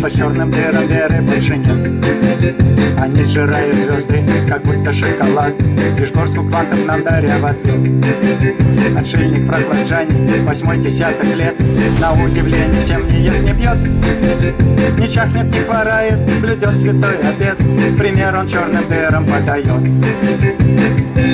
по черным дырам веры больше нет. Они сжирают звезды, как будто шоколад, лишь горстку квантов нам даря в ответ. Отшельник прохладжане, 8-й десяток лет, на удивление всем не ест, не пьет, не чахнет, не хворает, блюдет святой обет, пример он черным дырам подает.